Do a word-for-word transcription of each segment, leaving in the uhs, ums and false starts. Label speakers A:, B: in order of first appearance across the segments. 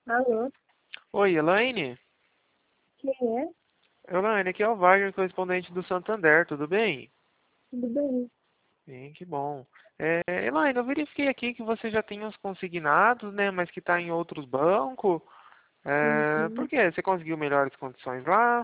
A: Alô?
B: Oi, Elaine?
A: Quem é?
B: Elaine, aqui é o Wagner, correspondente do Santander, tudo bem?
A: Tudo bem?
B: Bem, que bom. É, Elaine, eu verifiquei aqui que você já tem os consignados, né, mas que está em outros bancos. É, por
A: Uhum.
B: quê? Você conseguiu melhores condições lá?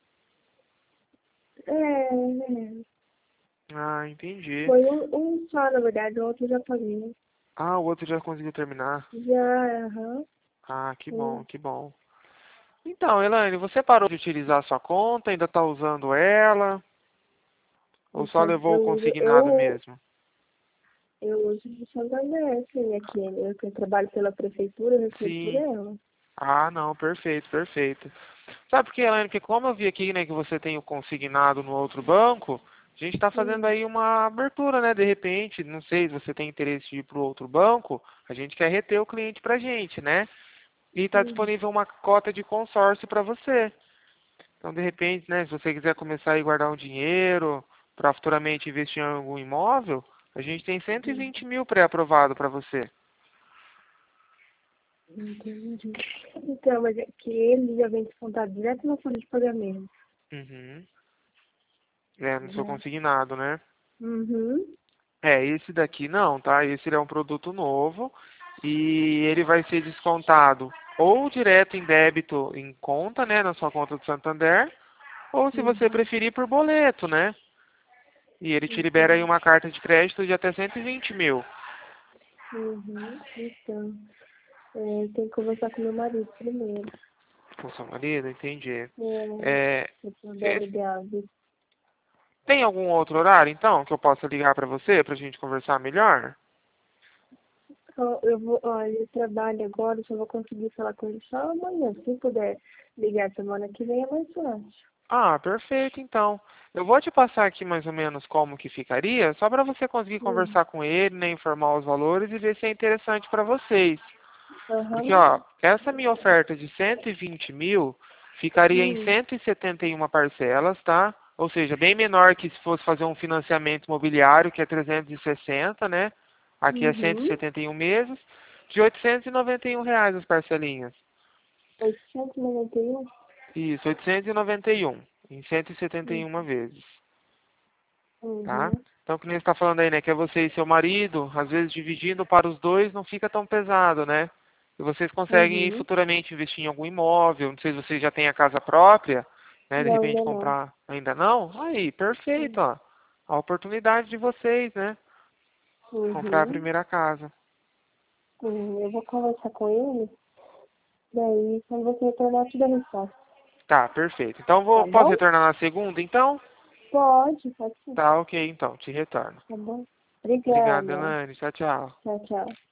A: É, é.
B: Ah, entendi.
A: Foi um, um só, na verdade, o outro eu já paguei.
B: Ah, o outro já conseguiu terminar.
A: Já, aham.
B: Ah, que bom,
A: Hum.
B: que bom. Então, Elaine, você parou de utilizar a sua conta, ainda está usando ela? Ou só
A: Então,
B: levou o
A: eu, uso-
B: consignado
A: eu,
B: mesmo?
A: eu uso de Santander, assim, aqui. Eu, que eu trabalho pela prefeitura, eu recebo por
B: Sim.
A: ela.
B: Ah, não, perfeito, perfeito. Sabe por quê, Elaine? Porque como eu vi aqui, né, que você tem o consignado no outro banco, a gente está fazendo
A: Hum.
B: aí uma abertura, né, de repente, não sei se você tem interesse de ir para o outro banco, a gente quer reter o cliente para a gente, né? E está
A: Hum.
B: disponível uma cota de consórcio para você. Então, de repente, né, se você quiser começar a guardar um dinheiro para futuramente investir em algum imóvel, a gente tem cento e
A: Hum.
B: vinte mil pré-aprovado para você.
A: Entendi. Então, mas é que ele já vem descontado direto na folha de pagamento,
B: Uhum. É, não sou
A: né?
B: consignado, né?
A: Uhum.
B: É, esse daqui não, tá? Esse é um produto novo e ele vai ser descontado ou direto em débito em conta, né, na sua conta do Santander, ou se você
A: Uhum.
B: preferir por boleto, né? E ele te libera aí
A: Entendi.
B: uma carta de crédito de até cento e vinte mil.
A: Uhum. Então. É, tem que conversar com meu marido primeiro.
B: Com seu marido, entendi.
A: É,
B: É,
A: se eu puder
B: esse-
A: ligar, viu?
B: tem algum outro horário, então, que eu possa ligar para você, pra gente conversar melhor?
A: Ó, eu vou, olha, eu trabalho agora, só vou conseguir falar com ele só amanhã. Se puder ligar semana que vem é mais fácil.
B: Ah, perfeito, então. Eu vou te passar aqui mais ou menos como que ficaria, só para você conseguir
A: Hum.
B: conversar com ele, né, informar os valores e ver se é interessante para vocês. Porque,
A: Aham.
B: ó, essa minha oferta de cento e vinte mil ficaria em
A: Hum.
B: cento e setenta e uma parcelas, tá? Ou seja, bem menor que se fosse fazer um financiamento imobiliário, que é trezentos e sessenta, né? Aqui é cento e
A: Uhum.
B: setenta e um meses, de oitocentos e noventa e um reais as parcelinhas.
A: oitocentos e noventa e um.
B: Isso, oitocentos e noventa e um, em cento e setenta e uma vezes. Tá?
A: Uhum.
B: Então, que nem você está falando aí, né? Que é você e seu marido, às vezes dividindo para os dois não fica tão pesado, né? E vocês conseguem
A: Uhum.
B: futuramente investir em algum imóvel, não sei se vocês já têm a casa própria, né? De
A: Não,
B: repente
A: ainda não.
B: comprar, ainda não? Aí, perfeito, ó. A oportunidade de vocês, né? Comprar a
A: Uhum.
B: primeira casa.
A: Uhum. Eu vou conversar com ele, daí quando você retornar, eu te dou a resposta.
B: Tá, perfeito. Então, vou,
A: Tá
B: posso
A: bom?
B: retornar na segunda, então?
A: Pode, pode sim.
B: Tá, ok, então, te retorno.
A: Tá bom?
B: Obrigado,
A: Obrigada.
B: Elaine. Tchau, tchau.
A: Tchau, tchau.